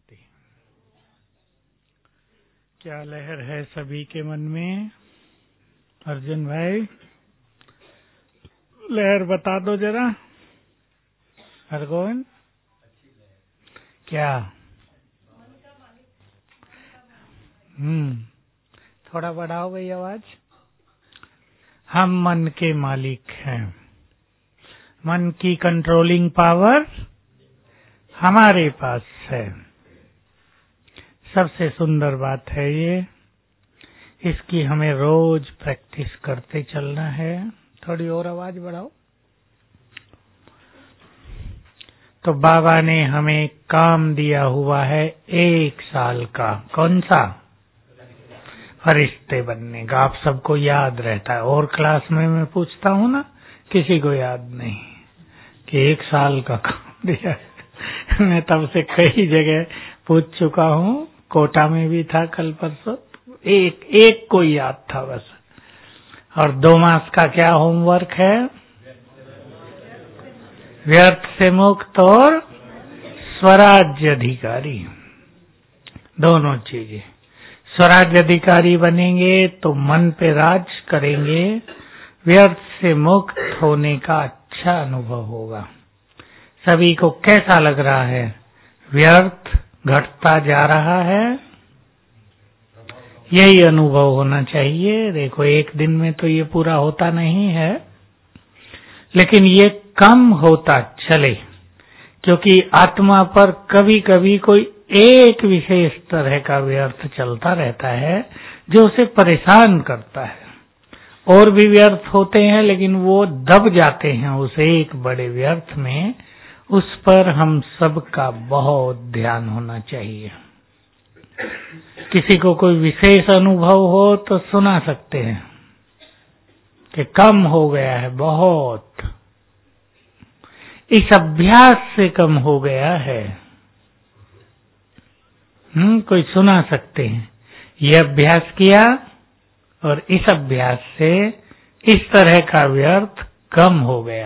शांति। क्या लहर है सभी के मन में? अर्जुन भाई लहर बता दो जरा। हरगोविंद क्या? थोड़ा बढ़ाओ भाई आवाज। हम मन के मालिक हैं। मन की कंट्रोलिंग पावर हमारे पास है। सबसे सुंदर बात है ये। इसकी हमें रोज प्रैक्टिस करते चलना है। थोड़ी और आवाज बढ़ाओ। तो बाबा ने हमें काम दिया हुआ है 1 साल का। कौन सा? फरिश्ते बनने का। आप सबको याद रहता है, और क्लास में मैं पूछता हूँ ना, किसी को याद नहीं कि 1 साल का काम दिया है। मैं तब से कई जगह पूछ चुका हूँ, कोटा में भी था कल परसों। एक को याद था बस। और 2 मास का क्या होमवर्क है? व्यर्थ से मुक्त और स्वराज्य अधिकारी, दोनों चीजें। स्वराज्य अधिकारी बनेंगे तो मन पे राज करेंगे। व्यर्थ से मुक्त होने का अच्छा अनुभव होगा। सभी को कैसा लग रहा है? व्यर्थ घटता जा रहा है। यही अनुभव होना चाहिए। देखो, एक दिन में तो ये पूरा होता नहीं है, लेकिन ये कम होता चले, क्योंकि आत्मा पर कभी कभी कोई एक विशेष तरह का व्यर्थ चलता रहता है जो उसे परेशान करता है। और भी व्यर्थ होते हैं, लेकिन वो दब जाते हैं उस एक बड़े व्यर्थ में। उस पर हम सबका बहुत ध्यान होना चाहिए। किसी को कोई विशेष अनुभव हो तो सुना सकते हैं कि कम हो गया है बहुत, इस अभ्यास से कम हो गया है। कोई सुना सकते हैं, ये अभ्यास किया और इस अभ्यास से इस तरह का व्यर्थ कम हो गया।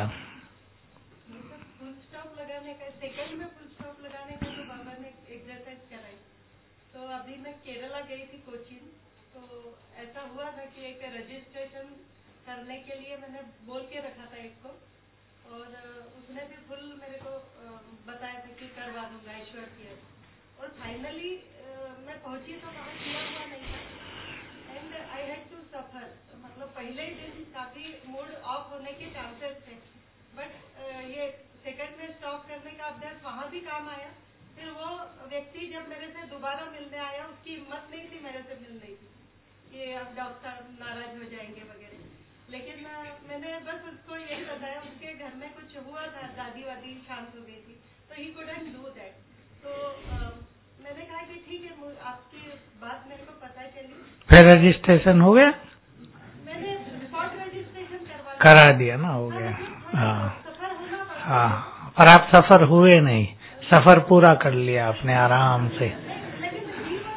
फुल स्टॉप लगाने का, सेकंड में फुल स्टॉप लगाने का तो बाबा ने एक्सरसाइज कराई। तो अभी मैं केरला गई थी कोचीन, तो ऐसा हुआ था कि एक रजिस्ट्रेशन करने के लिए मैंने बोल के रखा था एक को, और उसने भी फुल मेरे को बताया था कि करवा दूंगा ईश्वर की। और फाइनली मैं पहुंची तो वहाँ किया हुआ नहीं था, and I had to suffer. मतलब पहले ही दिन काफी मूड ऑफ होने के चांसेस थे, बट ये सेकंड में स्टॉप करने का अभ्यास वहाँ भी काम आया। फिर वो व्यक्ति जब मेरे से दोबारा मिलने आया, उसकी हिम्मत नहीं थी मेरे से मिलने की कि अब डॉक्टर साहब नाराज हो जाएंगे वगैरह। लेकिन मैंने बस उसको यही बताया, उसके घर में कुछ हुआ था, दादी वादी शांत हो गई थी, तो ही कुडंट डू दैट। तो मैंने कहा कि ठीक है, आपकी बात मेरे को पता चली। फिर रजिस्ट्रेशन हो गया? मैंने स्पॉट रजिस्ट्रेशन करा दिया ना, हो गया। हाँ, सफर होना पड़ा। हाँ, पर आप सफर हुए नहीं, सफर पूरा कर लिया आपने आराम से। लेकिन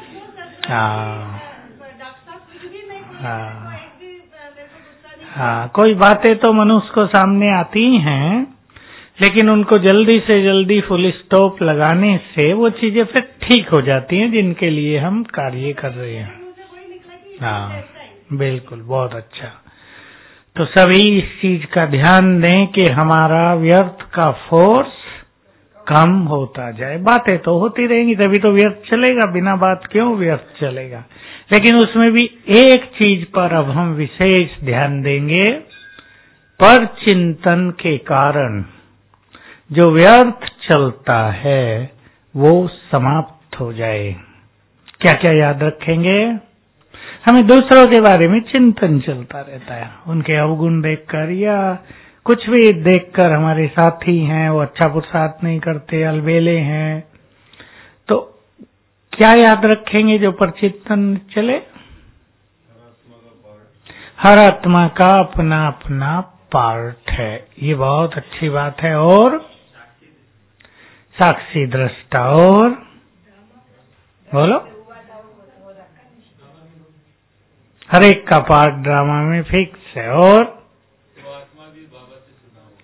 हाँ डॉक्टर साहब कुछ भी नहीं बोले, हाँ एक भी मेरे को गुस्सा नहीं। हाँ, कोई बातें तो मनुष्य को सामने आती हैं, लेकिन उनको जल्दी से जल्दी फुल स्टॉप लगाने से वो चीजें फिर ठीक हो जाती हैं जिनके लिए हम कार्य कर रहे हैं। हाँ बिल्कुल, बहुत अच्छा। तो सभी इस चीज का ध्यान दें कि हमारा व्यर्थ का फोर्स कम होता जाए। बातें तो होती रहेंगी, तभी तो व्यर्थ चलेगा, बिना बात क्यों व्यर्थ चलेगा। लेकिन उसमें भी एक चीज पर अब हम विशेष ध्यान देंगे, पर चिंतन के कारण जो व्यर्थ चलता है वो समाप्त हो जाए। क्या क्या याद रखेंगे? हमें दूसरों के बारे में चिंतन चलता रहता है, उनके अवगुण देखकर या कुछ भी देखकर। हमारे साथी हैं, वो अच्छा पुरुषार्थ नहीं करते, अलबेले हैं, तो क्या याद रखेंगे जो पर चिंतन चले? हर आत्मा का अपना अपना पार्ट है, ये बहुत अच्छी बात है। और साक्षी दृष्टा, और बोलो, हर एक का पार्ट ड्रामा में फिक्स है। और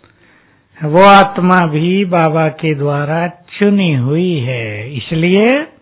वो आत्मा भी बाबा के द्वारा चुनी हुई है, इसलिए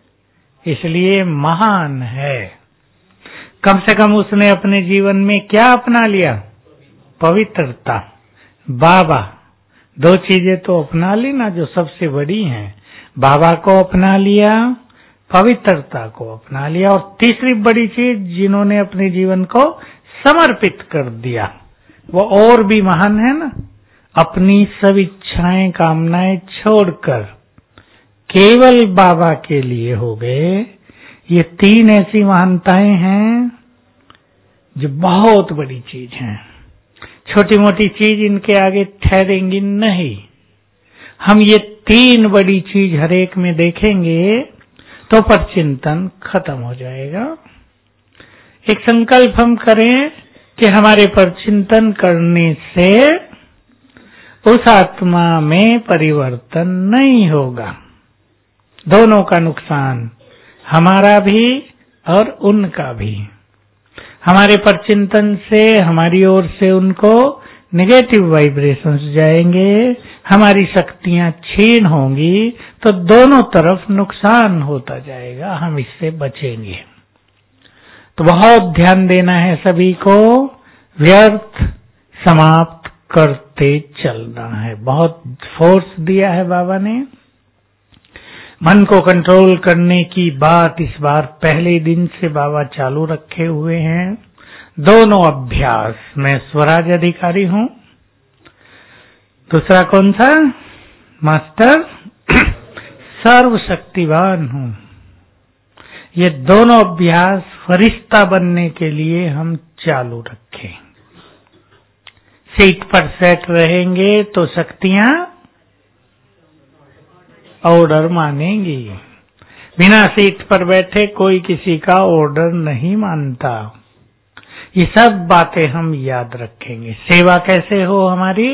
इसलिए महान है। कम से कम उसने अपने जीवन में क्या अपना लिया? पवित्रता। बाबा, दो चीजें तो अपना ली ना जो सबसे बड़ी हैं। बाबा को अपना लिया, पवित्रता को अपना लिया, और तीसरी बड़ी चीज जिन्होंने अपने जीवन को समर्पित कर दिया वो और भी महान है ना। अपनी सब इच्छाएं कामनाएं छोड़कर केवल बाबा के लिए हो गए। ये तीन ऐसी महानताएं हैं जो बहुत बड़ी चीज हैं। छोटी मोटी चीज इनके आगे ठहरेंगी नहीं। हम ये तीन बड़ी चीज हर एक में देखेंगे तो परचिंतन खत्म हो जाएगा। एक संकल्प हम करें कि हमारे परचिंतन करने से उस आत्मा में परिवर्तन नहीं होगा। दोनों का नुकसान, हमारा भी और उनका भी। हमारे परचिंतन से हमारी ओर से उनको नेगेटिव वाइब्रेशंस जाएंगे, हमारी शक्तियां क्षीण होंगी, तो दोनों तरफ नुकसान होता जाएगा। हम इससे बचेंगे तो बहुत ध्यान देना है सभी को। व्यर्थ समाप्त करते चलना है। बहुत फोर्स दिया है बाबा ने। मन को कंट्रोल करने की बात इस बार पहले दिन से बाबा चालू रखे हुए हैं। दोनों अभ्यास, मैं स्वराज अधिकारी हूं, दूसरा कौन सा? मास्टर सर्वशक्तिवान हूं। ये दोनों अभ्यास फरिश्ता बनने के लिए हम चालू रखें। सीट पर सेट रहेंगे तो शक्तियां ऑर्डर मानेंगी। बिना सीट पर बैठे कोई किसी का ऑर्डर नहीं मानता। ये सब बातें हम याद रखेंगे। सेवा कैसे हो हमारी?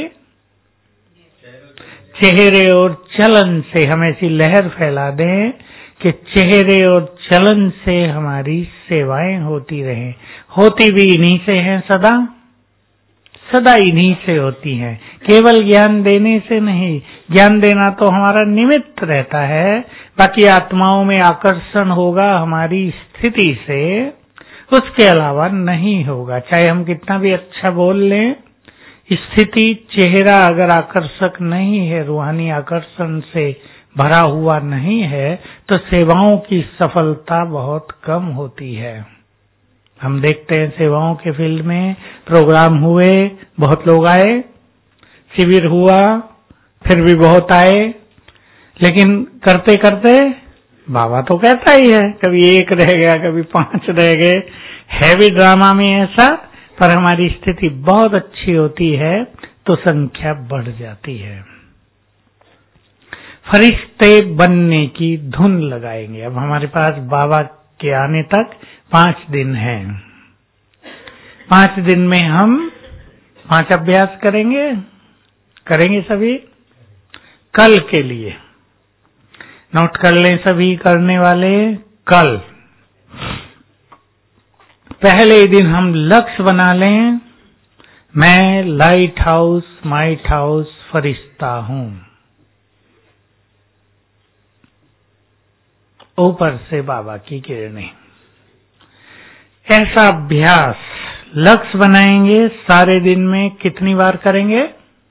चेहरे और चलन से हम ऐसी लहर फैला दें कि चेहरे और चलन से हमारी सेवाएं होती रहें। होती भी इन्हीं से हैं, सदा सदा इन्हीं से होती हैं। केवल ज्ञान देने से नहीं। ज्ञान देना तो हमारा निमित्त रहता है, बाकी आत्माओं में आकर्षण होगा हमारी स्थिति से, उसके अलावा नहीं होगा। चाहे हम कितना भी अच्छा बोल लें, स्थिति चेहरा अगर आकर्षक नहीं है, रूहानी आकर्षण से भरा हुआ नहीं है, तो सेवाओं की सफलता बहुत कम होती है। हम देखते हैं सेवाओं के फील्ड में प्रोग्राम हुए, बहुत लोग आए, शिविर हुआ, फिर भी बहुत आए, लेकिन करते करते बाबा तो कहता ही है, कभी 1 रह गया, कभी 5 रह गए। है भी ड्रामा में ऐसा, पर हमारी स्थिति बहुत अच्छी होती है तो संख्या बढ़ जाती है। फरिश्ते बनने की धुन लगाएंगे। अब हमारे पास बाबा के आने तक 5 दिन हैं। 5 दिन में हम 5 अभ्यास करेंगे सभी। कल के लिए नोट कर लें सभी करने वाले। कल पहले दिन हम लक्ष्य बना लें, मैं लाइट हाउस माइट हाउस फरिश्ता हूं। ऊपर से बाबा की किरणें। ऐसा अभ्यास लक्ष्य बनाएंगे। सारे दिन में कितनी बार करेंगे?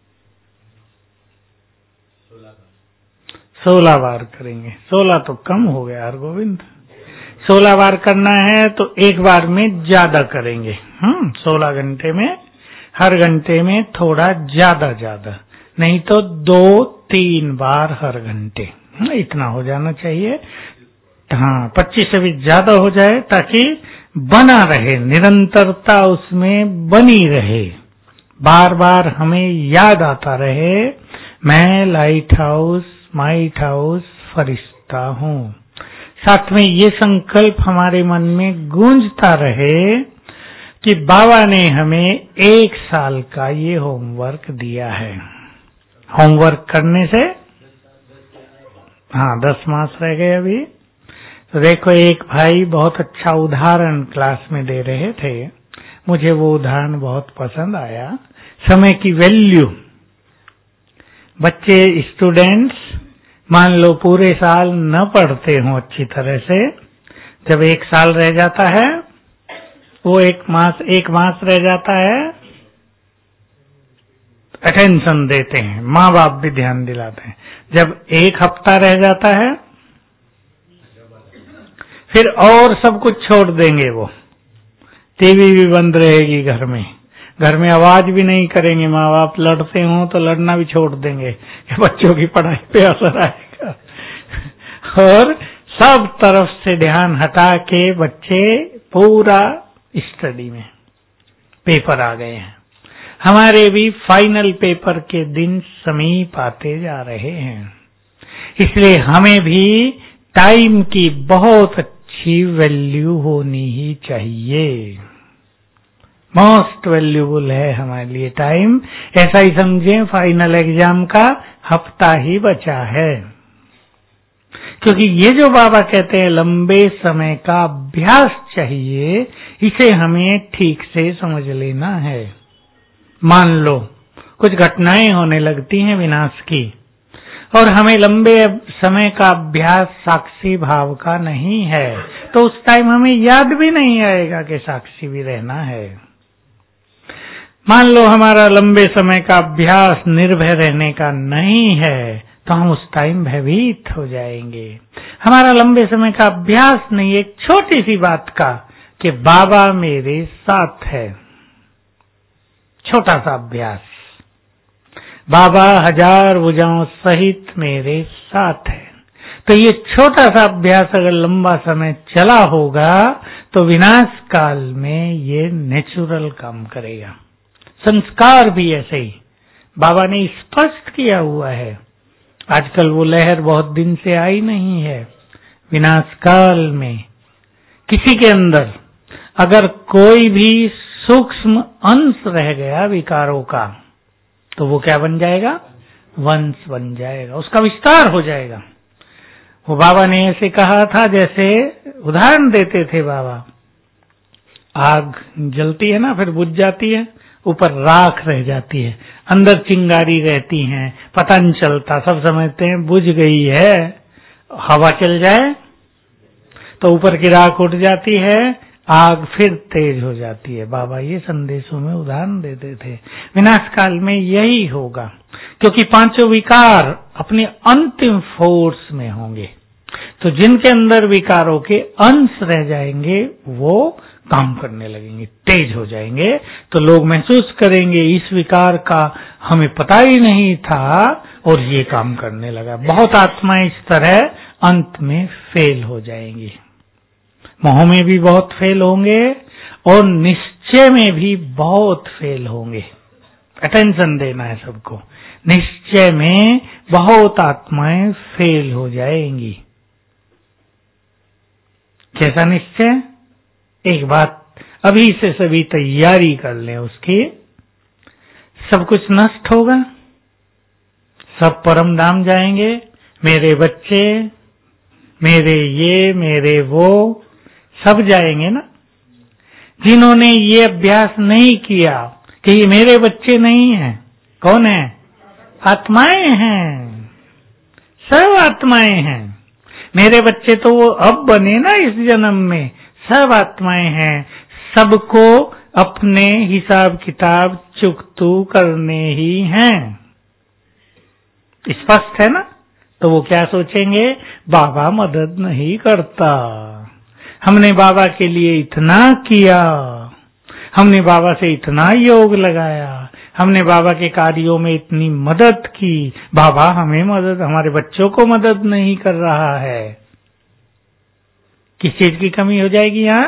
16 बार करेंगे। 16 तो कम हो गया हर गोविंद। 16 बार करना है तो एक बार में ज्यादा करेंगे। 16 घंटे में हर घंटे में थोड़ा ज्यादा, नहीं तो 2-3 बार हर घंटे, इतना हो जाना चाहिए। 25 से भी ज्यादा हो जाए ताकि बना रहे, निरंतरता उसमें बनी रहे, बार बार हमें याद आता रहे, मैं लाइट हाउस माइट हाउस फरिश्ता हूं। साथ में ये संकल्प हमारे मन में गूंजता रहे कि बाबा ने हमें 1 साल का ये होमवर्क दिया है। होमवर्क करने से 10 मास रह गए अभी। तो देखो, एक भाई बहुत अच्छा उदाहरण क्लास में दे रहे थे, मुझे वो उदाहरण बहुत पसंद आया। समय की वैल्यू। बच्चे, स्टूडेंट्स मान लो पूरे साल न पढ़ते हों अच्छी तरह से, जब 1 साल रह जाता है, वो 1 मास रह जाता है, अटेंशन देते हैं, माँ बाप भी ध्यान दिलाते हैं। जब 1 हफ्ता रह जाता है, फिर और सब कुछ छोड़ देंगे, वो टीवी भी बंद रहेगी घर में आवाज भी नहीं करेंगे। माँ बाप लड़ते हों तो लड़ना भी छोड़ देंगे कि बच्चों की पढ़ाई पे असर आएगा, और सब तरफ से ध्यान हटा के बच्चे पूरा स्टडी में। पेपर आ गए हैं, हमारे भी फाइनल पेपर के दिन समीप आते जा रहे हैं, इसलिए हमें भी टाइम की बहुत अच्छी वैल्यू होनी ही चाहिए। मोस्ट वैल्यूबल है हमारे लिए टाइम। ऐसा ही समझें, फाइनल एग्जाम का हफ्ता ही बचा है, क्योंकि ये जो बाबा कहते हैं लंबे समय का अभ्यास चाहिए, इसे हमें ठीक से समझ लेना है। मान लो कुछ घटनाएं होने लगती हैं विनाश की, और हमें लंबे समय का अभ्यास साक्षी भाव का नहीं है, तो उस टाइम हमें याद भी नहीं आएगा कि साक्षी भी रहना है। मान लो हमारा लंबे समय का अभ्यास निर्भय रहने का नहीं है, तो हम उस टाइम भयभीत हो जाएंगे। हमारा लंबे समय का अभ्यास नहीं, एक छोटी सी बात का कि बाबा मेरे साथ है, छोटा सा अभ्यास, बाबा 1000 भुजाओं सहित मेरे साथ है, तो ये छोटा सा अभ्यास अगर लंबा समय चला होगा तो विनाश काल में ये नेचुरल काम करेगा। संस्कार भी ऐसे ही बाबा ने स्पष्ट किया हुआ है। आजकल वो लहर बहुत दिन से आई नहीं है। विनाश काल में किसी के अंदर अगर कोई भी सूक्ष्म अंश रह गया विकारों का, तो वो क्या बन जाएगा? वंश बन जाएगा, उसका विस्तार हो जाएगा। वो बाबा ने ऐसे कहा था, जैसे उदाहरण देते थे बाबा, आग जलती है ना, फिर बुझ जाती है, ऊपर राख रह जाती है, अंदर चिंगारी रहती है, पता नहीं चलता, सब समझते हैं बुझ गई है। हवा चल जाए तो ऊपर की राख उठ जाती है, आग फिर तेज हो जाती है। बाबा ये संदेशों में उदाहरण देते थे। विनाश काल में यही होगा, क्योंकि 5 विकार अपने अंतिम फोर्स में होंगे, तो जिनके अंदर विकारों के अंश रह जाएंगे वो काम करने लगेंगे, तेज हो जाएंगे, तो लोग महसूस करेंगे इस विकार का हमें पता ही नहीं था और ये काम करने लगा। बहुत आत्माएं इस तरह अंत में फेल हो जाएंगी। मोह में भी बहुत फेल होंगे और निश्चय में भी बहुत फेल होंगे। अटेंशन देना है सबको। निश्चय में बहुत आत्माएं फेल हो जाएंगी। कैसा निश्चय? एक बात अभी से सभी तैयारी कर लें उसकी। सब कुछ नष्ट होगा, सब परम धाम जाएंगे, मेरे बच्चे, मेरे ये, मेरे वो, सब जाएंगे ना। जिन्होंने ये अभ्यास नहीं किया कि ये मेरे बच्चे नहीं हैं, कौन है? आत्माएं हैं, सब आत्माएं हैं। मेरे बच्चे तो वो अब बने ना इस जन्म में, सब आत्माएं हैं। सबको अपने हिसाब किताब चुकतू करने ही हैं। स्पष्ट है ना? तो वो क्या सोचेंगे? बाबा मदद नहीं करता, हमने बाबा के लिए इतना किया, हमने बाबा से इतना योग लगाया, हमने बाबा के कार्यों में इतनी मदद की, बाबा हमें मदद, हमारे बच्चों को मदद नहीं कर रहा है। किस चीज की कमी हो जाएगी यहाँ?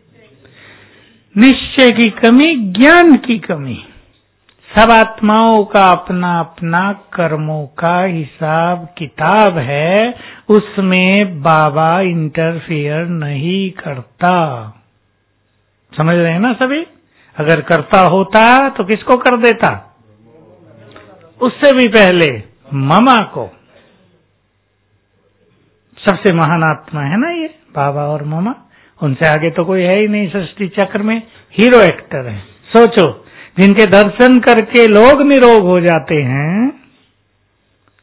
निश्चय की कमी, ज्ञान की कमी। सब आत्माओं का अपना अपना कर्मों का हिसाब किताब है, उसमें बाबा इंटरफियर नहीं करता। समझ रहे हैं ना सभी? अगर करता होता तो किसको कर देता? उससे भी पहले मामा को। सबसे महान आत्मा है ना ये बाबा और मामा, उनसे आगे तो कोई है ही नहीं सृष्टि चक्र में। हीरो एक्टर है। सोचो, जिनके दर्शन करके लोग निरोग हो जाते हैं,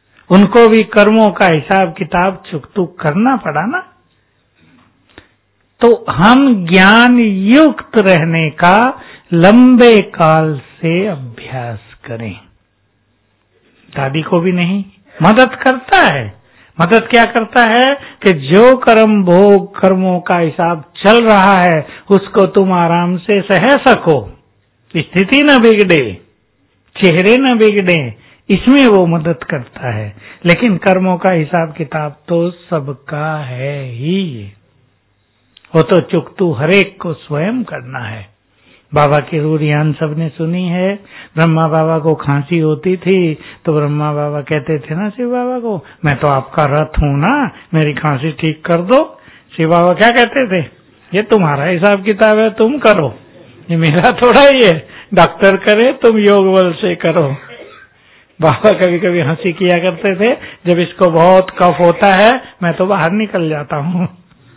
उनको भी कर्मों का हिसाब किताब चुकतू करना पड़ा ना। तो हम ज्ञान युक्त रहने का लंबे काल से अभ्यास करें। दादी को भी नहीं, मदद करता है। मदद क्या करता है कि जो कर्म भोग कर्मों का हिसाब चल रहा है उसको तुम आराम से सह सको, स्थिति न बिगड़े, चेहरे न बिगड़े, इसमें वो मदद करता है। लेकिन कर्मों का हिसाब किताब तो सबका है ही, वो तो चुकतू हरेक को स्वयं करना है। बाबा की रूरियान सबने सुनी है। ब्रह्मा बाबा को खांसी होती थी तो ब्रह्मा बाबा कहते थे ना शिव बाबा को, मैं तो आपका रथ हूं ना, मेरी खांसी ठीक कर दो। शिव बाबा क्या कहते थे, ये तुम्हारा हिसाब किताब है, तुम करो, ये मेरा थोड़ा ही है, डॉक्टर करे तुम योग बल से करो। बाबा कभी कभी हंसी किया करते थे, जब इसको बहुत कफ होता है मैं तो बाहर निकल जाता हूँ,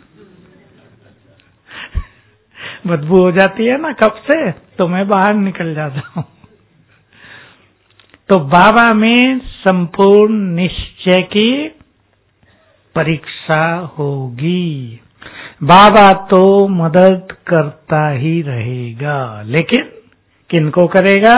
बदबू हो जाती है ना कफ से, तो मैं बाहर निकल जाता हूँ। तो बाबा में संपूर्ण निश्चय की परीक्षा होगी। बाबा तो मदद करता ही रहेगा, लेकिन किनको करेगा?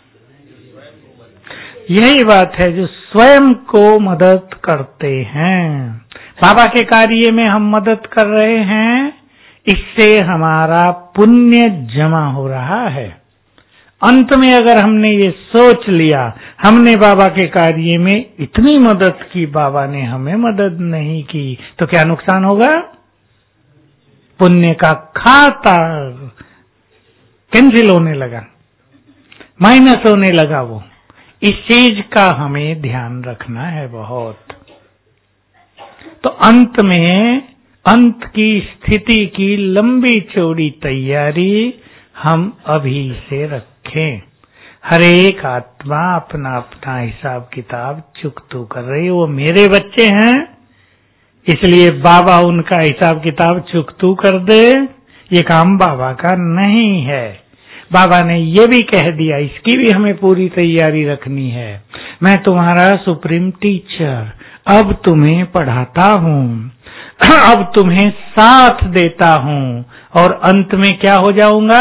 यही बात है, जो स्वयं को मदद करते हैं। बाबा के कार्य में हम मदद कर रहे हैं, इससे हमारा पुण्य जमा हो रहा है। अंत में अगर हमने ये सोच लिया हमने बाबा के कार्य में इतनी मदद की, बाबा ने हमें मदद नहीं की, तो क्या नुकसान होगा? पुण्य का खाता कैंसिल होने लगा, माइनस होने लगा। वो इस चीज का हमें ध्यान रखना है बहुत। तो अंत में अंत की स्थिति की लंबी चौड़ी तैयारी हम अभी से रखें। हर एक आत्मा अपना अपना हिसाब किताब चुकतू कर रही है। वो मेरे बच्चे हैं, इसलिए बाबा उनका हिसाब किताब चुकतू कर दे, ये काम बाबा का नहीं है। बाबा ने ये भी कह दिया, इसकी भी हमें पूरी तैयारी रखनी है। मैं तुम्हारा सुप्रीम टीचर, अब तुम्हें पढ़ाता हूँ, अब तुम्हें साथ देता हूँ, और अंत में क्या हो जाऊंगा?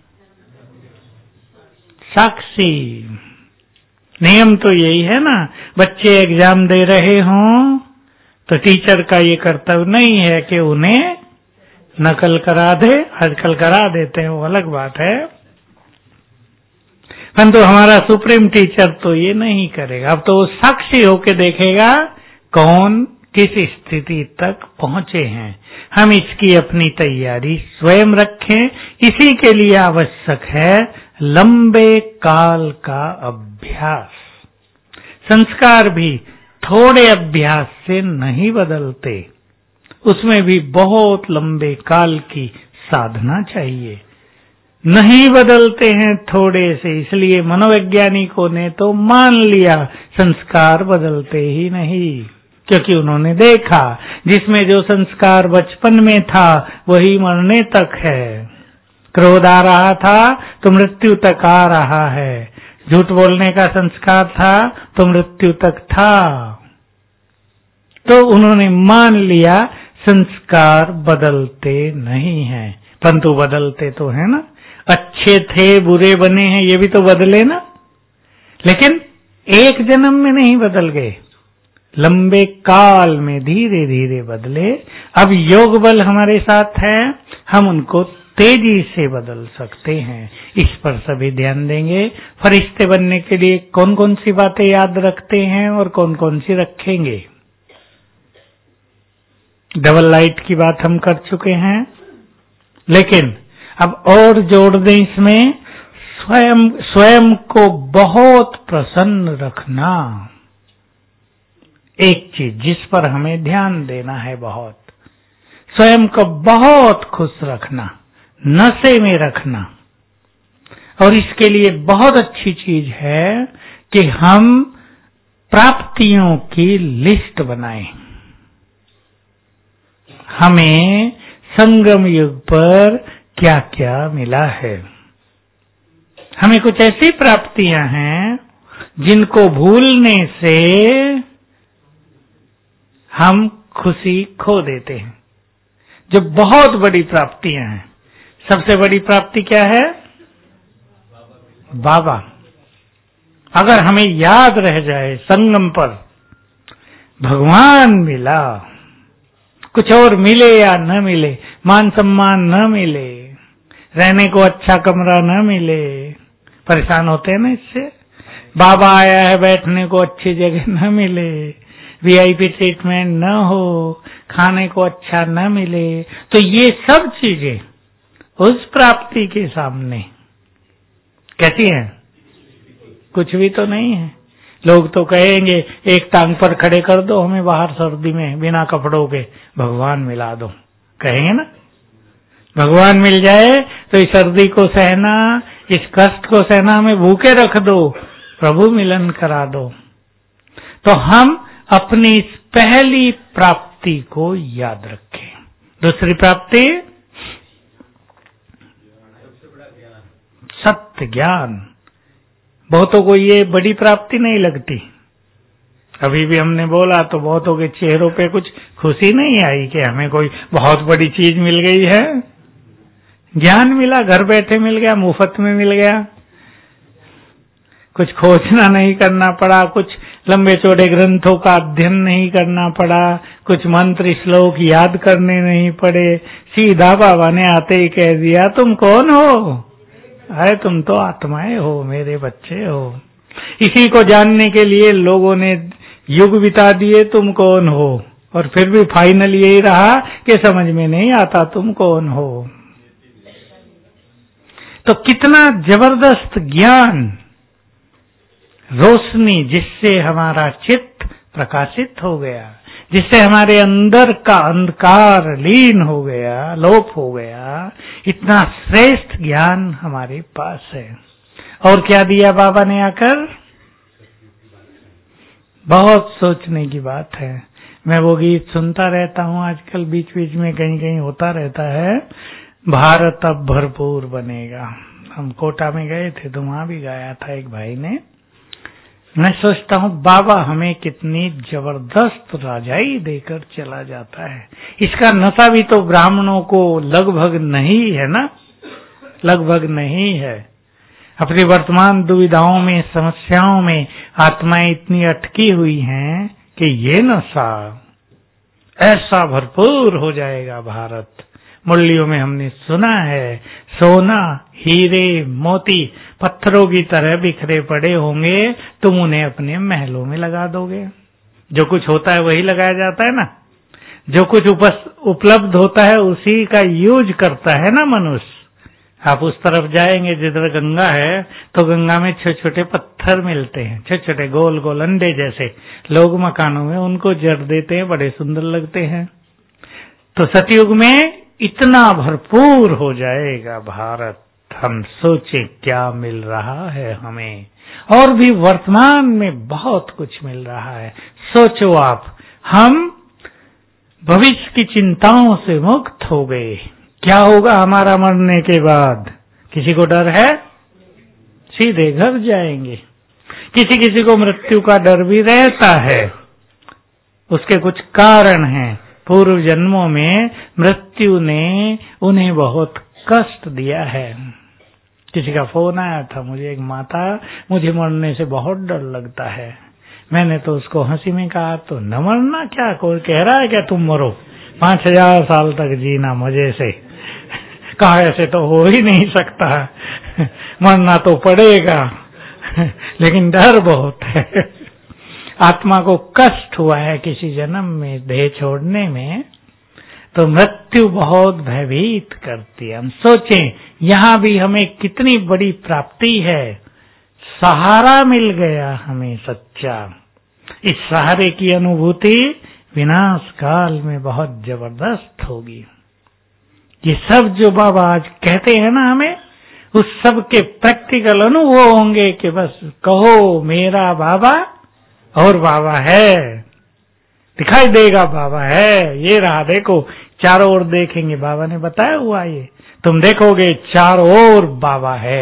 साक्षी। नियम तो यही है ना, बच्चे एग्जाम दे रहे हों तो टीचर का ये कर्तव्य नहीं है कि उन्हें नकल करा दे। आजकल करा देते हैं, वो अलग बात है, परंतु हमारा सुप्रीम टीचर तो ये नहीं करेगा। अब तो वो साक्षी होके देखेगा कौन किस स्थिति तक पहुंचे हैं। हम इसकी अपनी तैयारी स्वयं रखें। इसी के लिए आवश्यक है लंबे काल का अभ्यास। संस्कार भी थोड़े अभ्यास से नहीं बदलते, उसमें भी बहुत लंबे काल की साधना चाहिए। नहीं बदलते हैं थोड़े से, इसलिए मनोवैज्ञानिकों ने तो मान लिया संस्कार बदलते ही नहीं, क्योंकि उन्होंने देखा जिसमें जो संस्कार बचपन में था वही मरने तक है। क्रोध आ रहा था तो मृत्यु तक आ रहा है, झूठ बोलने का संस्कार था तो मृत्यु तक था। तो उन्होंने मान लिया संस्कार बदलते नहीं हैं, परंतु बदलते तो है ना। अच्छे थे बुरे बने हैं, ये भी तो बदले ना, लेकिन एक जन्म में नहीं बदल गए, लंबे काल में धीरे धीरे बदले। अब योग बल हमारे साथ है, हम उनको तेजी से बदल सकते हैं। इस पर सभी ध्यान देंगे। फरिश्ते बनने के लिए कौन कौन सी बातें याद रखते हैं और कौन कौन सी रखेंगे? डबल लाइट की बात हम कर चुके हैं, लेकिन अब और जोड़ दें इसमें स्वयं को बहुत प्रसन्न रखना। एक चीज जिस पर हमें ध्यान देना है बहुत, स्वयं को बहुत खुश रखना, नशे में रखना। और इसके लिए बहुत अच्छी चीज है कि हम प्राप्तियों की लिस्ट बनाएं। हमें संगम युग पर क्या क्या मिला है। हमें कुछ ऐसी प्राप्तियां हैं जिनको भूलने से हम खुशी खो देते हैं। जो बहुत बड़ी प्राप्तियां हैं। सबसे बड़ी प्राप्ति क्या है? बाबा। अगर हमें याद रह जाए संगम पर भगवान मिला, कुछ और मिले या न मिले, मान सम्मान न मिले, रहने को अच्छा कमरा न मिले, परेशान होते हैं ना इससे। बाबा आया है, बैठने को अच्छी जगह न मिले, वीआईपी ट्रीटमेंट न हो, खाने को अच्छा न मिले, तो ये सब चीजें उस प्राप्ति के सामने कैसी हैं? कुछ भी तो नहीं है। लोग तो कहेंगे एक टांग पर खड़े कर दो हमें बाहर सर्दी में बिना कपड़ों के, भगवान मिला दो, कहेंगे ना। भगवान मिल जाए तो इस सर्दी को सहना, इस कष्ट को सहना, हमें भूखे रख दो, प्रभु मिलन करा दो। तो हम अपनी इस पहली प्राप्ति को याद रखें। दूसरी प्राप्ति सत्य ज्ञान। बहुतों को ये बड़ी प्राप्ति नहीं लगती। अभी भी हमने बोला तो बहुतों के चेहरों पे कुछ खुशी नहीं आई कि हमें कोई बहुत बड़ी चीज मिल गई है। ज्ञान मिला, घर बैठे मिल गया, मुफ्त में मिल गया, कुछ खोजना नहीं करना पड़ा, कुछ लंबे चौड़े ग्रंथों का अध्ययन नहीं करना पड़ा, कुछ मंत्र श्लोक याद करने नहीं पड़े, सीधा बाबा ने आते ही कह दिया तुम कौन हो? अरे तुम तो आत्माएं हो, मेरे बच्चे हो। इसी को जानने के लिए लोगों ने युग बिता दिए तुम कौन हो, और फिर भी फाइनल यही रहा कि समझ में नहीं आता तुम कौन हो। तो कितना जबरदस्त ज्ञान, रोशनी, जिससे हमारा चित्त प्रकाशित हो गया, जिससे हमारे अंदर का अंधकार लीन हो गया, लोप हो गया। इतना श्रेष्ठ ज्ञान हमारे पास है। और क्या दिया बाबा ने आकर? बहुत सोचने की बात है। मैं वो गीत सुनता रहता हूँ आजकल, बीच बीच में कहीं कहीं होता रहता है, भारत अब भरपूर बनेगा। हम कोटा में गए थे तो वहां भी गाया था एक भाई ने। मैं सोचता हूँ बाबा हमें कितनी जबरदस्त राजाई देकर चला जाता है। इसका नशा भी तो ब्राह्मणों को लगभग नहीं है ना, लगभग नहीं है। अपनी वर्तमान दुविधाओं में, समस्याओं में आत्माएं इतनी अटकी हुई हैं कि ये नशा ऐसा भरपूर हो जाएगा भारत। मुरलियों में हमने सुना है, सोना, हीरे, मोती पत्थरों की तरह बिखरे पड़े होंगे, तुम उन्हें अपने महलों में लगा दोगे। जो कुछ होता है वही लगाया जाता है ना, जो कुछ उपलब्ध होता है उसी का यूज करता है ना मनुष्य। आप उस तरफ जाएंगे जिधर गंगा है तो गंगा में छोटे छोटे पत्थर मिलते हैं, छोटे छोटे गोल गोल अंडे जैसे। लोग मकानों में उनको जड़ देते हैं, बड़े सुंदर लगते हैं। तो सतयुग में इतना भरपूर हो जाएगा भारत। हम सोचे क्या मिल रहा है हमें, और भी वर्तमान में बहुत कुछ मिल रहा है। सोचो आप, हम भविष्य की चिंताओं से मुक्त हो गए। क्या होगा हमारा मरने के बाद? किसी को डर है? सीधे घर जाएंगे। किसी किसी को मृत्यु का डर भी रहता है, उसके कुछ कारण हैं। पूर्व जन्मों में मृत्यु ने उन्हें बहुत कष्ट दिया है। किसी का फोन आया था मुझे, एक माता, मुझे मरने से बहुत डर लगता है। मैंने तो उसको हंसी में कहा तो न मरना क्या, कोई कह रहा है क्या तुम मरो, 5000 साल तक जीना मजे से। कहा ऐसे तो हो ही नहीं सकता, मरना तो पड़ेगा, लेकिन डर बहुत है। आत्मा को कष्ट हुआ है किसी जन्म में देह छोड़ने में, तो मृत्यु बहुत भयभीत करती है। हम सोचें यहाँ भी हमें कितनी बड़ी प्राप्ति है, सहारा मिल गया हमें सच्चा। इस सहारे की अनुभूति विनाश काल में बहुत जबरदस्त होगी। ये सब जो बाबा आज कहते हैं ना हमें, उस सब के प्रैक्टिकल अनुभव होंगे कि बस कहो मेरा बाबा, और बाबा है, दिखाई देगा बाबा है। ये रहा देखो, चारों ओर देखेंगे, बाबा ने बताया हुआ ये, तुम देखोगे चारों ओर बाबा है।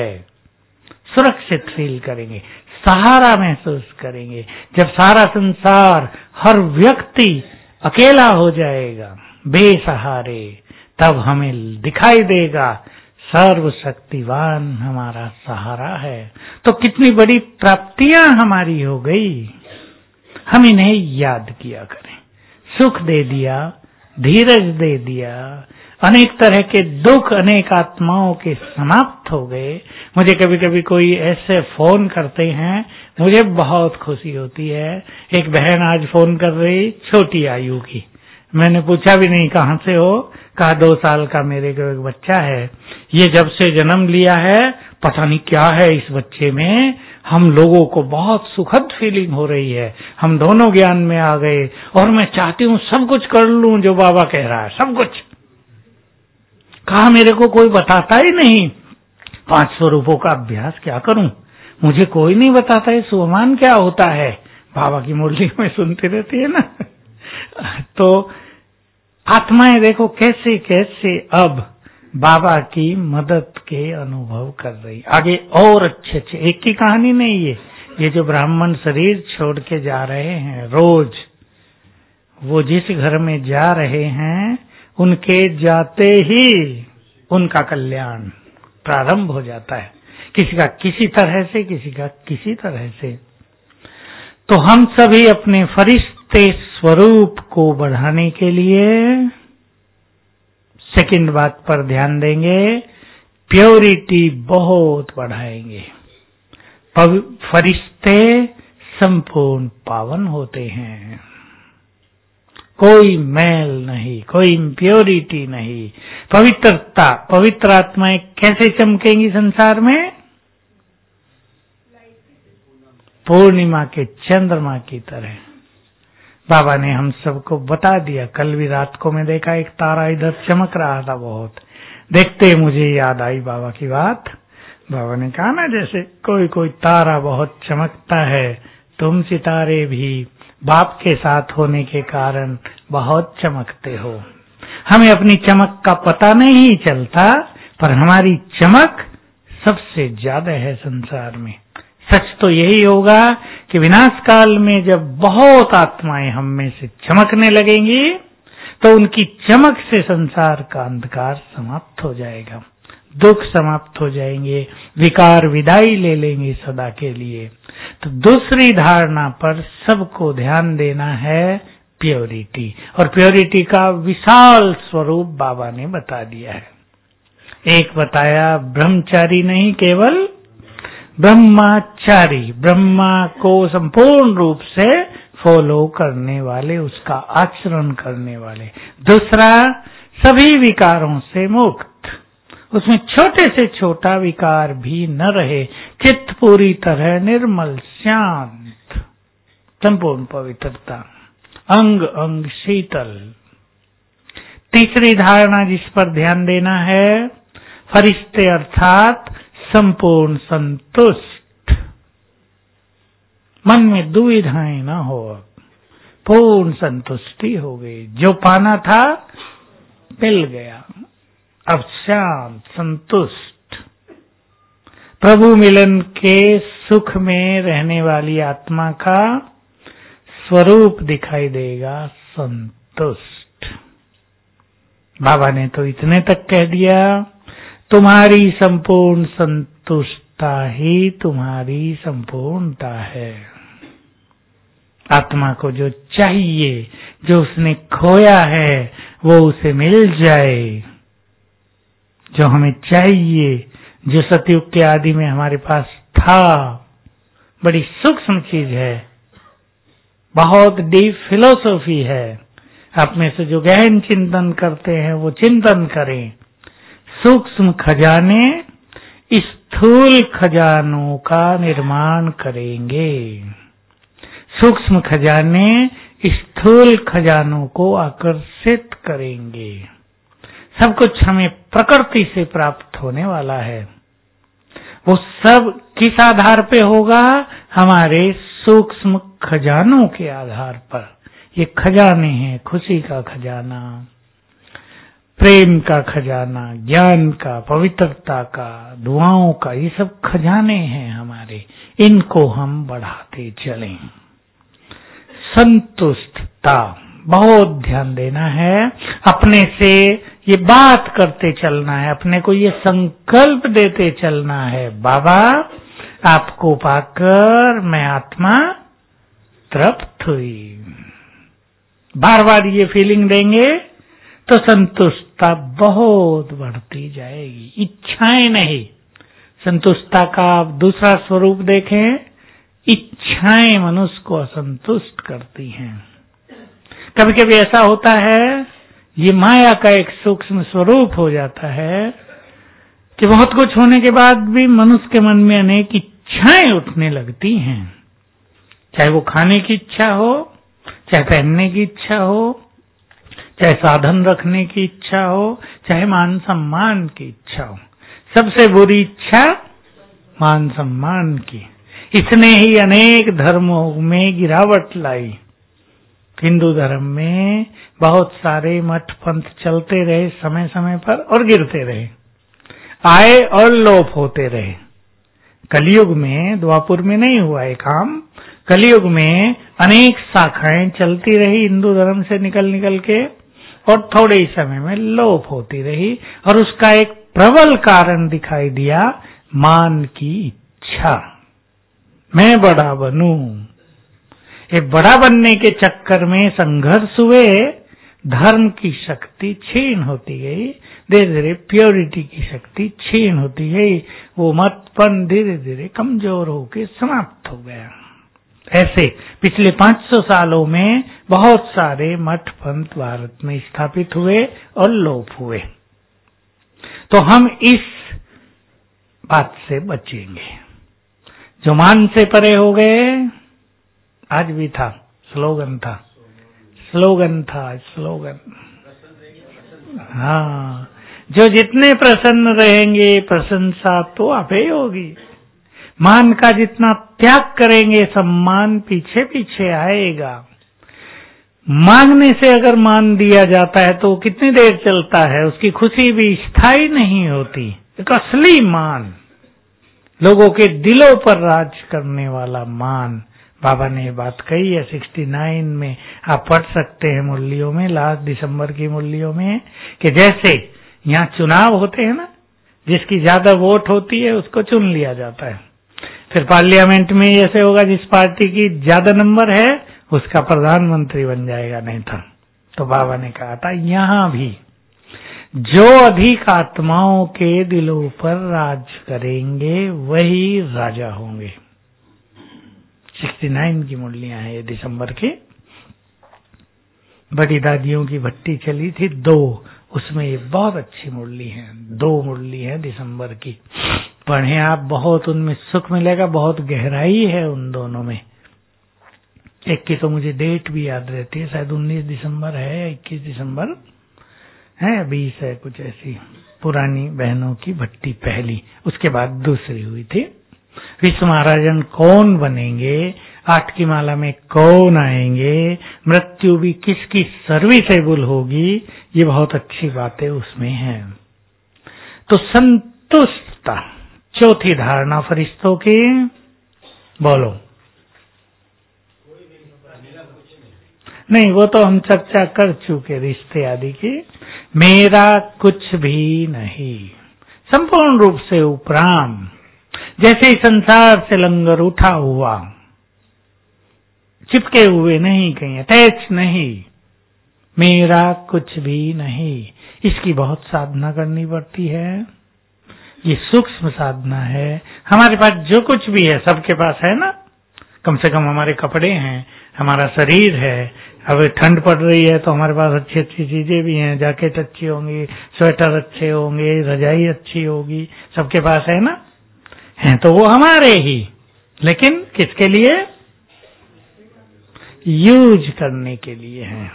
सुरक्षित फील करेंगे, सहारा महसूस करेंगे। जब सारा संसार, हर व्यक्ति अकेला हो जाएगा, बेसहारे, तब हमें दिखाई देगा सर्वशक्तिवान हमारा सहारा है। तो कितनी बड़ी प्राप्तियां हमारी हो गई। हम इन्हें याद किया करें। सुख दे दिया, धीरज दे दिया, अनेक तरह के दुख अनेक आत्माओं के समाप्त हो गए। मुझे कभी कभी कोई ऐसे फोन करते हैं, मुझे बहुत खुशी होती है। एक बहन आज फोन कर रही, छोटी आयु की। मैंने पूछा भी नहीं कहां से हो, कहा 2 साल का मेरे को एक बच्चा है, ये जब से जन्म लिया है पता नहीं क्या है इस बच्चे में, हम लोगों को बहुत सुखद फीलिंग हो रही है, हम दोनों ज्ञान में आ गए और मैं चाहती हूँ सब कुछ कर लूं जो बाबा कह रहा है, सब कुछ। कहा मेरे को कोई बताता ही नहीं, 500 रुपयों का अभ्यास क्या करूं, मुझे कोई नहीं बताता है सुमान क्या होता है। बाबा की मुरली में सुनती रहती है ना। तो आत्माएं देखो कैसे कैसे अब बाबा की मदद के अनुभव कर रही। आगे और अच्छे अच्छे, एक की कहानी नहीं ये जो ब्राह्मण शरीर छोड़ के जा रहे हैं रोज, वो जिस घर में जा रहे हैं उनके जाते ही उनका कल्याण प्रारंभ हो जाता है, किसी का किसी तरह से, किसी का किसी तरह से। तो हम सभी अपने फरिश्ते स्वरूप को बढ़ाने के लिए सेकंड बात पर ध्यान देंगे, प्योरिटी बहुत बढ़ाएंगे। फरिश्ते संपूर्ण पावन होते हैं, कोई मैल नहीं, कोई इम्प्योरिटी नहीं, पवित्रता। पवित्र आत्माएं कैसे चमकेंगी संसार में? पूर्णिमा के चंद्रमा की तरह। बाबा ने हम सबको बता दिया। कल भी रात को मैं देखा एक तारा इधर चमक रहा था बहुत, देखते मुझे याद आई बाबा की बात। बाबा ने कहा ना जैसे कोई कोई तारा बहुत चमकता है, तुम सितारे भी बाप के साथ होने के कारण बहुत चमकते हो। हमें अपनी चमक का पता नहीं चलता, पर हमारी चमक सबसे ज्यादा है संसार में। सच तो यही होगा कि विनाश काल में जब बहुत आत्माएं हम में से चमकने लगेंगी तो उनकी चमक से संसार का अंधकार समाप्त हो जाएगा, दुख समाप्त हो जाएंगे, विकार विदाई ले लेंगे सदा के लिए। तो दूसरी धारणा पर सबको ध्यान देना है, प्योरिटी। और प्योरिटी का विशाल स्वरूप बाबा ने बता दिया है। एक बताया ब्रह्मचारी नहीं, केवल ब्रह्मचारी, ब्रह्मा को संपूर्ण रूप से फॉलो करने वाले, उसका आचरण करने वाले। दूसरा सभी विकारों से मुक्त, उसमें छोटे से छोटा विकार भी न रहे, चित्त पूरी तरह निर्मल शांत, संपूर्ण पवित्रता, अंग अंग शीतल। तीसरी धारणा जिस पर ध्यान देना है, फरिश्ते अर्थात संपूर्ण संतुष्ट, मन में दुविधाएं न हो, पूर्ण संतुष्टि हो गई, जो पाना था मिल गया, अब शांत संतुष्ट। प्रभु मिलन के सुख में रहने वाली आत्मा का स्वरूप दिखाई देगा, संतुष्ट। बाबा ने तो इतने तक कह दिया, तुम्हारी संपूर्ण संतुष्टता ही तुम्हारी संपूर्णता है। आत्मा को जो चाहिए, जो उसने खोया है, वो उसे मिल जाए। जो हमें चाहिए, जो सतयुग के आदि में हमारे पास था, बड़ी सूक्ष्म चीज है, बहुत डीप फिलोसॉफी है। आप में से जो गहन चिंतन करते हैं वो चिंतन करें। सूक्ष्म खजाने स्थूल खजानों का निर्माण करेंगे, सूक्ष्म खजाने स्थूल खजानों को आकर्षित करेंगे। सब कुछ हमें प्रकृति से प्राप्त होने वाला है, वो सब किस आधार पे होगा? हमारे सूक्ष्म खजानों के आधार पर। ये खजाने हैं, खुशी का खजाना, प्रेम का खजाना, ज्ञान का, पवित्रता का, दुआओं का, ये सब खजाने हैं हमारे, इनको हम बढ़ाते चलें। संतुष्टता बहुत ध्यान देना है, अपने से ये बात करते चलना है, अपने को ये संकल्प देते चलना है, बाबा आपको पाकर मैं आत्मा तृप्त हुई। बार बार ये फीलिंग देंगे तो संतुष्टता बहुत बढ़ती जाएगी, इच्छाएं नहीं। संतुष्टता का आप दूसरा स्वरूप देखें, इच्छाएं मनुष्य को असंतुष्ट करती हैं। कभी कभी ऐसा होता है, ये माया का एक सूक्ष्म स्वरूप हो जाता है कि बहुत कुछ होने के बाद भी मनुष्य के मन में अनेक इच्छाएं उठने लगती हैं। चाहे वो खाने की इच्छा हो, चाहे पहनने की इच्छा हो, चाहे साधन रखने की इच्छा हो, चाहे मान सम्मान की इच्छा हो। सबसे बुरी इच्छा मान सम्मान की। इसने ही अनेक धर्मों में गिरावट लाई। हिंदू धर्म में बहुत सारे मठ पंथ चलते रहे समय समय पर और गिरते रहे, आए और लोप होते रहे। कलयुग में, द्वापुर में नहीं हुआ ये काम, कलयुग में अनेक शाखाएं चलती रही हिंदू धर्म से निकल के और थोड़े ही समय में लोप होती रही। और उसका एक प्रबल कारण दिखाई दिया, मान की इच्छा। मैं बड़ा बनूं। ये बड़ा बनने के चक्कर में संघर्ष हुए, धर्म की शक्ति छीन होती गई, धीरे धीरे प्योरिटी की शक्ति छीन होती गई। वो मतपन धीरे धीरे कमजोर होकर समाप्त हो गया। ऐसे पिछले 500 सालों में बहुत सारे मठ पंथ भारत में स्थापित हुए और लोप हुए। तो हम इस बात से बचेंगे। जो मान से परे हो गए, आज भी था स्लोगन हाँ, जो जितने प्रसन्न रहेंगे प्रशंसा तो आपे होगी। मान का जितना त्याग करेंगे सम्मान पीछे पीछे आएगा। मांगने से अगर मान दिया जाता है तो कितनी देर चलता है, उसकी खुशी भी स्थायी नहीं होती। एक असली मान, लोगों के दिलों पर राज करने वाला मान। बाबा ने ये बात कही है 69 में, आप पढ़ सकते हैं मुरलियों में, लास्ट दिसंबर की मुरलियों में, कि जैसे यहाँ चुनाव होते हैं ना, जिसकी ज्यादा वोट होती है उसको चुन लिया जाता है। फिर पार्लियामेंट में ऐसे होगा, जिस पार्टी की ज्यादा नंबर है उसका प्रधानमंत्री बन जाएगा, नहीं था। तो बाबा ने कहा था यहाँ भी जो अधिक आत्माओं के दिलों पर राज करेंगे वही राजा होंगे। 69 की मुरलियां हैं ये दिसंबर की। बड़ी दादियों की भट्टी चली थी 2, उसमें ये बहुत अच्छी मुरली है। 2 मुरली है दिसंबर की, पढ़ें आप, बहुत उनमें सुख मिलेगा, बहुत गहराई है उन दोनों में। एक की तो मुझे डेट भी याद रहती है, शायद 19 दिसंबर है, 21 दिसंबर है, 20 है, कुछ ऐसी। पुरानी बहनों की भट्टी पहली, उसके बाद दूसरी हुई थी। विश्व महाराजन कौन बनेंगे, 8 की माला में कौन आएंगे, मृत्यु भी किसकी सर्विसेबल होगी, ये बहुत अच्छी बातें उसमें हैं। तो संतुष्टता चौथी धारणा फरिश्तों की, बोलो। नहीं, वो तो हम चर्चा कर चुके रिश्ते आदि की। मेरा कुछ भी नहीं, संपूर्ण रूप से उपराम, जैसे ही संसार से लंगर उठा हुआ, चिपके हुए नहीं, कहीं अटैच नहीं, मेरा कुछ भी नहीं। इसकी बहुत साधना करनी पड़ती है, ये सूक्ष्म साधना है। हमारे पास जो कुछ भी है सबके पास है ना, कम से कम हमारे कपड़े हैं, हमारा शरीर है। अब ठंड पड़ रही है तो हमारे पास अच्छी अच्छी चीजें भी हैं, जैकेट अच्छी होंगी, स्वेटर अच्छे होंगे, रजाई अच्छी होगी, सबके पास है ना, हैं तो वो हमारे ही, लेकिन किसके लिए? यूज करने के लिए है।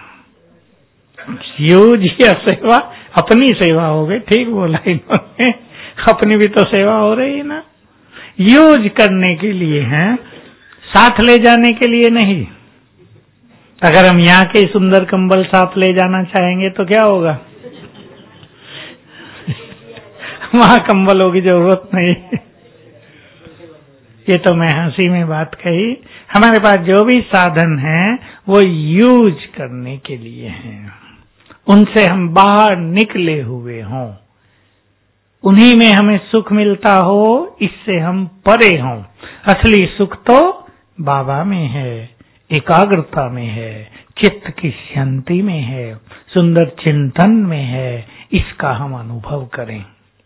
यूज या सेवा, अपनी सेवा हो गई, ठीक बोला इन्होंने, अपनी भी तो सेवा हो रही है ना। यूज करने के लिए है, साथ ले जाने के लिए नहीं। अगर हम यहाँ के सुंदर कंबल साथ ले जाना चाहेंगे तो क्या होगा? वहां कंबलों की जरूरत नहीं। ये तो मैं हंसी में बात कही। हमारे पास जो भी साधन है वो यूज करने के लिए है, उनसे हम बाहर निकले हुए हों, उन्हीं में हमें सुख मिलता हो, इससे हम परे हों। असली सुख तो बाबा में है, एकाग्रता में है, चित्त की शांति में है, सुंदर चिंतन में है। इसका हम अनुभव करें।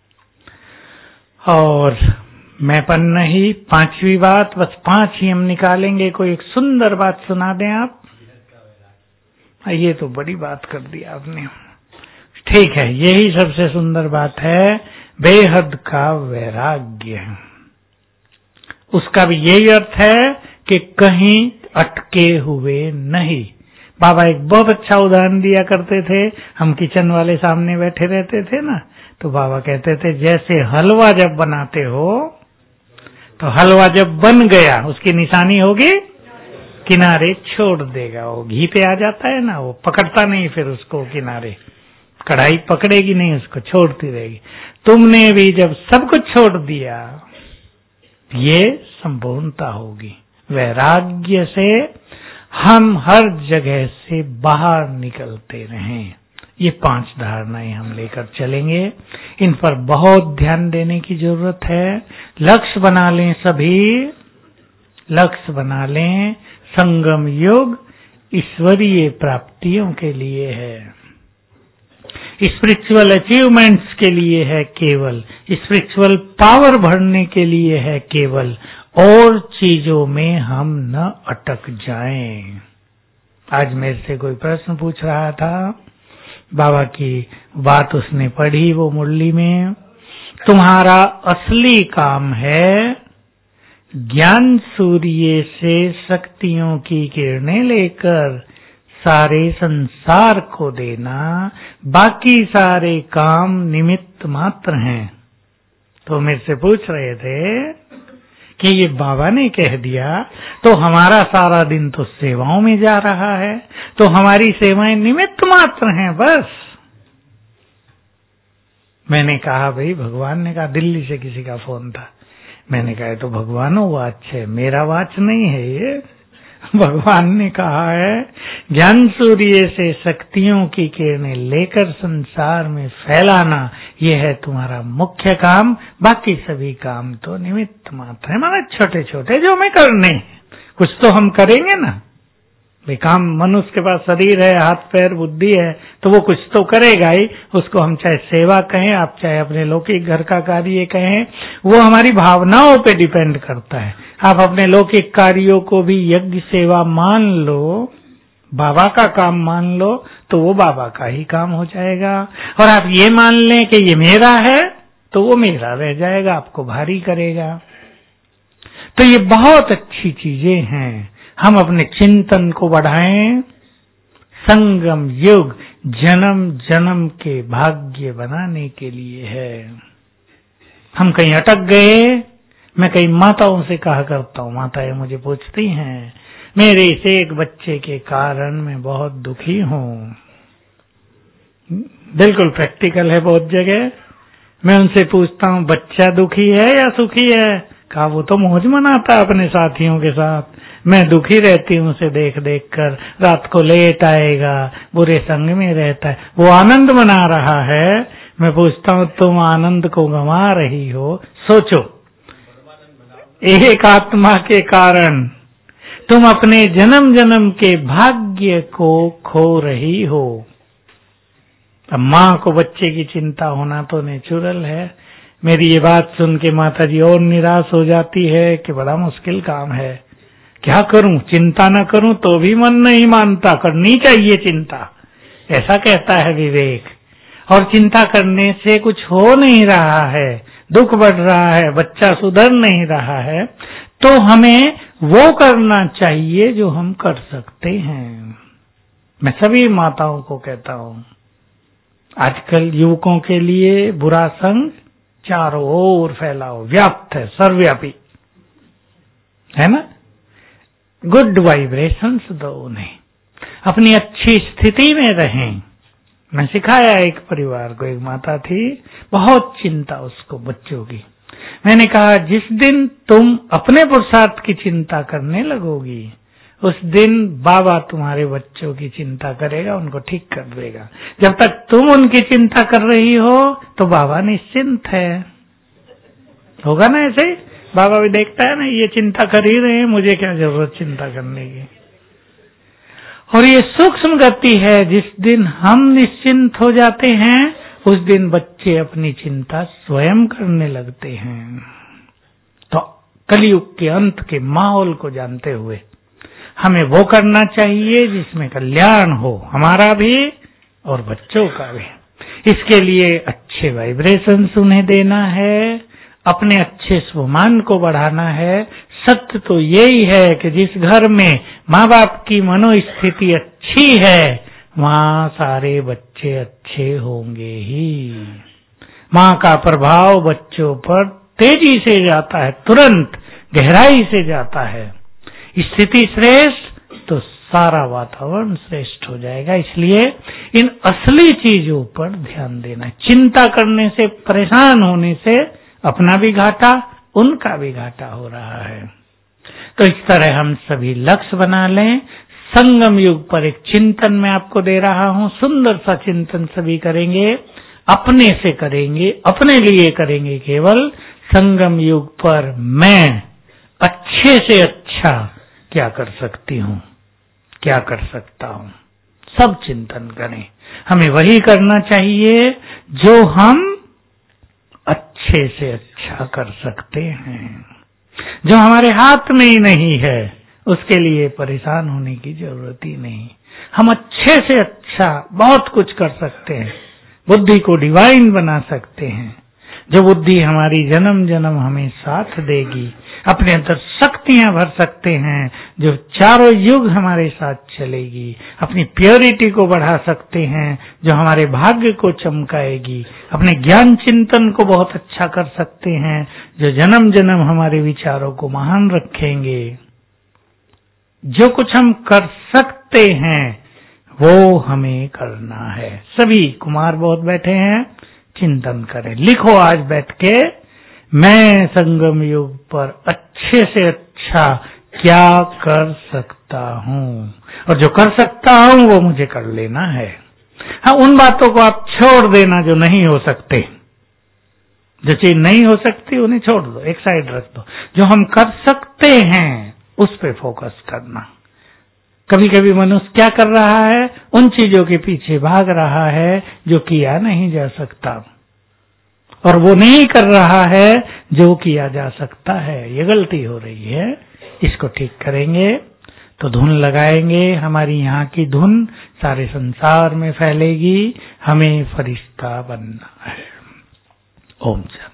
और मैंपन नहीं, 5वीं बात, बस 5 ही हम निकालेंगे। कोई एक सुंदर बात सुना दें आप। ये तो बड़ी बात कर दी आपने। ठीक है, यही सबसे सुंदर बात है, बेहद का वैराग्य। उसका भी यही अर्थ है कि कहीं अटके हुए नहीं। बाबा एक बहुत अच्छा उदाहरण दिया करते थे। हम किचन वाले सामने बैठे रहते थे ना, तो बाबा कहते थे जैसे हलवा जब बनाते हो, तो हलवा जब बन गया उसकी निशानी होगी, किनारे छोड़ देगा। वो घी पे आ जाता है ना, वो पकड़ता नहीं फिर उसको किनारे, कढ़ाई पकड़ेगी नहीं उसको, छोड़ती रहेगी। तुमने भी जब सब कुछ छोड़ दिया, ये संपूर्णता होगी। वैराग्य से हम हर जगह से बाहर निकलते रहें। ये 5 धारणाएं हम लेकर चलेंगे। इन पर बहुत ध्यान देने की जरूरत है। लक्ष्य बना लें, सभी लक्ष्य बना लें। संगम युग ईश्वरीय प्राप्तियों के लिए है, स्पिरिचुअल अचीवमेंट्स के लिए है केवल, स्पिरिचुअल पावर बढ़ने के लिए है केवल, और चीजों में हम न अटक जाएं। आज मेरे से कोई प्रश्न पूछ रहा था, बाबा की बात उसने पढ़ी वो मुरली में, तुम्हारा असली काम है ज्ञान सूर्य से शक्तियों की किरणें लेकर सारे संसार को देना, बाकी सारे काम निमित्त मात्र हैं। तो मेरे से पूछ रहे थे कि ये बाबा ने कह दिया तो हमारा सारा दिन तो सेवाओं में जा रहा है, तो हमारी सेवाएं निमित्त मात्र हैं बस। मैंने कहा भाई, भगवान ने कहा, दिल्ली से किसी का फोन था, मैंने कहा तो भगवानों वाच है, मेरा वाच नहीं है ये। भगवान ने कहा है ज्ञान सूर्य से शक्तियों की किरणें लेकर संसार में फैलाना, ये है तुम्हारा मुख्य काम, बाकी सभी काम तो निमित्त मात्र है। माना छोटे छोटे जो हमें करने हैं, कुछ तो हम करेंगे ना। भाई काम, मनुष्य के पास शरीर है, हाथ पैर बुद्धि है, तो वो कुछ तो करेगा ही। उसको हम चाहे सेवा कहें, आप चाहे अपने लौकिक घर का कार्य कहें, वो हमारी भावनाओं पे डिपेंड करता है। आप अपने लौकिक कार्यों को भी यज्ञ सेवा मान लो, बाबा का काम मान लो, तो वो बाबा का ही काम हो जाएगा। और आप ये मान लें कि ये मेरा है, तो वो मेरा रह जाएगा, आपको भारी करेगा। तो ये बहुत अच्छी चीजें हैं। हम अपने चिंतन को बढ़ाएं। संगम युग जन्म जन्म के भाग्य बनाने के लिए है। हम कहीं अटक गए। मैं कई माताओं से कहा करता हूँ, माताएं मुझे पूछती हैं, मेरे इस एक बच्चे के कारण मैं बहुत दुखी हूँ। बिल्कुल प्रैक्टिकल है बहुत जगह। मैं उनसे पूछता हूँ, बच्चा दुखी है या सुखी है? कहा वो तो मौज मनाता है अपने साथियों के साथ, मैं दुखी रहती हूँ उसे देख देख कर। रात को लेट आएगा, बुरे संग में रहता है, वो आनंद मना रहा है। मैं पूछता हूँ, तुम आनंद को गंवा रही हो। सोचो, एक आत्मा के कारण तुम अपने जन्म जन्म के भाग्य को खो रही हो। अब माँ को बच्चे की चिंता होना तो नेचुरल है। मेरी ये बात सुन के माता जी और निराश हो जाती है कि बड़ा मुश्किल काम है, क्या करूं, चिंता न करूं तो भी मन नहीं मानता, करनी चाहिए चिंता, ऐसा कहता है विवेक। और चिंता करने से कुछ हो नहीं रहा है, दुख बढ़ रहा है, बच्चा सुधर नहीं रहा है, तो हमें वो करना चाहिए जो हम कर सकते हैं। मैं सभी माताओं को कहता हूं, आजकल युवकों के लिए बुरा संग चारों ओर फैला हो, व्याप्त है, सर्वव्यापी है ना। गुड वाइब्रेशंस दो उन्हें, अपनी अच्छी स्थिति में रहें। मैं सिखाया एक परिवार को, एक माता थी, बहुत चिंता उसको बच्चों की। मैंने कहा जिस दिन तुम अपने पुरुषार्थ की चिंता करने लगोगी, उस दिन बाबा तुम्हारे बच्चों की चिंता करेगा, उनको ठीक कर देगा। जब तक तुम उनकी चिंता कर रही हो तो बाबा निश्चिंत है। होगा ना ऐसे? बाबा भी देखता है ना, ये चिंता कर ही रहे हैं, मुझे क्या जरूरत चिंता करने की। और ये सूक्ष्म गति है, जिस दिन हम निश्चिंत हो जाते हैं उस दिन बच्चे अपनी चिंता स्वयं करने लगते हैं। तो कलयुग के अंत के माहौल को जानते हुए हमें वो करना चाहिए जिसमें कल्याण हो, हमारा भी और बच्चों का भी। इसके लिए अच्छे वाइब्रेशंस उन्हें देना है, अपने अच्छे स्वमान को बढ़ाना है। सत्य तो यही है कि जिस घर में माँ बाप की मनोस्थिति अच्छी है वहाँ सारे बच्चे अच्छे होंगे ही। माँ का प्रभाव बच्चों पर तेजी से जाता है, तुरंत गहराई से जाता है। स्थिति श्रेष्ठ तो सारा वातावरण श्रेष्ठ हो जाएगा। इसलिए इन असली चीजों पर ध्यान देना। चिंता करने से, परेशान होने से अपना भी घाटा, उनका भी घाटा हो रहा है। तो इस तरह हम सभी लक्ष्य बना लें। संगम युग पर एक चिंतन मैं आपको दे रहा हूं, सुंदर सा चिंतन सभी करेंगे, अपने से करेंगे, अपने लिए करेंगे। केवल संगम युग पर मैं अच्छे से अच्छा क्या कर सकती हूँ, क्या कर सकता हूँ, सब चिंतन करें। हमें वही करना चाहिए जो हम अच्छे से अच्छा कर सकते हैं। जो हमारे हाथ में ही नहीं है उसके लिए परेशान होने की जरूरत ही नहीं। हम अच्छे से अच्छा बहुत कुछ कर सकते हैं, बुद्धि को डिवाइन बना सकते हैं। जो बुद्धि हमारी जन्म जन्म हमें साथ देगी, अपने अंदर शक्तियां भर सकते हैं जो चारों युग हमारे साथ चलेगी। अपनी प्योरिटी को बढ़ा सकते हैं जो हमारे भाग्य को चमकाएगी। अपने ज्ञान चिंतन को बहुत अच्छा कर सकते हैं जो जन्म जन्म हमारे विचारों को महान रखेंगे। जो कुछ हम कर सकते हैं वो हमें करना है। सभी कुमार बहुत बैठे हैं, चिंतन करें। लिखो आज बैठ के, मैं संगम युग पर अच्छे से अच्छा क्या कर सकता हूँ, और जो कर सकता हूँ वो मुझे कर लेना है। हाँ, उन बातों को आप छोड़ देना जो नहीं हो सकते। जो चीज नहीं हो सकती उन्हें छोड़ दो, एक साइड रख दो। जो हम कर सकते हैं उस पे फोकस करना। कभी कभी मनुष्य क्या कर रहा है, उन चीजों के पीछे भाग रहा है जो किया नहीं जा सकता, और वो नहीं कर रहा है जो किया जा सकता है। ये गलती हो रही है, इसको ठीक करेंगे तो धुन लगाएंगे। हमारी यहाँ की धुन सारे संसार में फैलेगी। हमें फरिश्ता बनना है। ओम शांति।